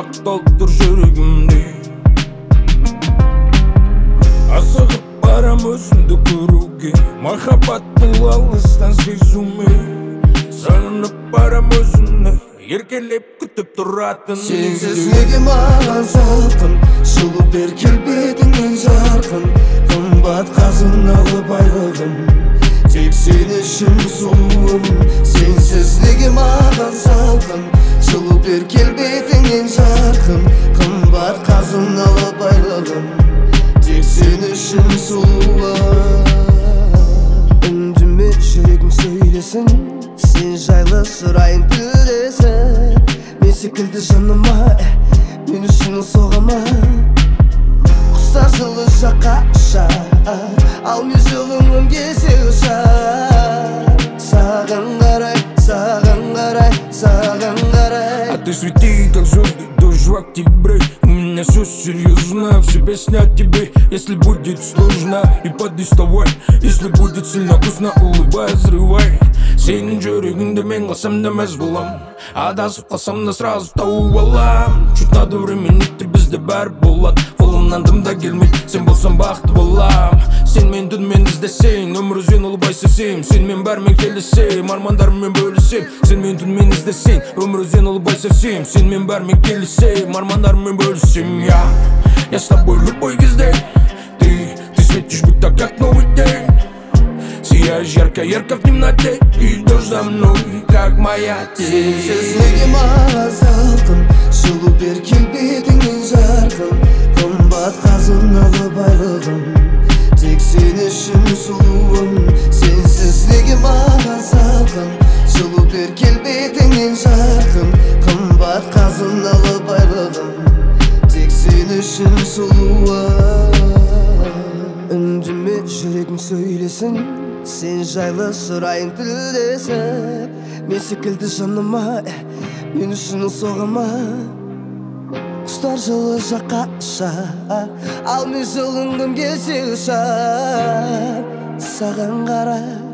толып тұр жүрегімде. Асығып барам өзіңді көруге, махаббат бұл алыстан сезуме. Сағынып барам өзіңді, еркелеп күтіп тұратын. Сенсіз неге маған салқын, жылу бер келбетіңнен жарқын. Қымбат қазыналы байлығым, тек сен үшін сұлуым. Сенсіз неге маған салқын, жылу бер келбетіңнен жарқын. Қымбат қазыналы байлығым, тек сен үшін сұлуым. Үндіме жүрегім сөйлесін, сен жайлы сұрайын тілдесіп. Мен секілді жаныма, мен үшін соға ма? Құстар жылы жаққа ұшар, ал мен жолыңнан келсе ұшар. Саған қарай, саған қарай, саған қарай. А ты свети, как звезды, дождь в октябре. У меня все серьезно, все песни о тебе. Если будет сложно, и поддиставай. Если будет сильно вкусно, улыбай, взрывай. Сенің жүрегіңді мен қалсам да мәз болам, адасып қалсам да сразу тауып алам. Чуть надо время, етті бізде бәрі болады. Қолымнан дым да келмейді, сен болсам бақытты болам. Сен мен түнмен іздесең, өмір өзен ұлыбай сесем. Сен мен бәрмен келісем, армандарыммен бөлісем. Сен мен түнмен іздесең, өмір өзен ұлыбай сесем. Сен мен бәрмен келісем, армандарыммен бөлісем. Я с тобой любой кезде, ты светишь будто как новый день. Сияешь ярко-ярко в темноте, идешь за мной, как моя тень. Сенсіз неге маған салқын, жылу бер келбетіңнен жарқын. Қымбат қазыналы байлығым, тек сен үшін сұлуым. Сенсіз неге маған салқын, жылу бер келбетіңнен жарқын. Қымбат қазыналы байлығым, тек сен үшін сұлуым. Үндіме жүрегім сөйлесін, сен жайлы сұрайын тілдесіп. Мен секілді жаныма, мен үшін соға ма? Құстар жылы жаққа ұшар, ал мен жолыңнан келсе ұшар. Саған қарай,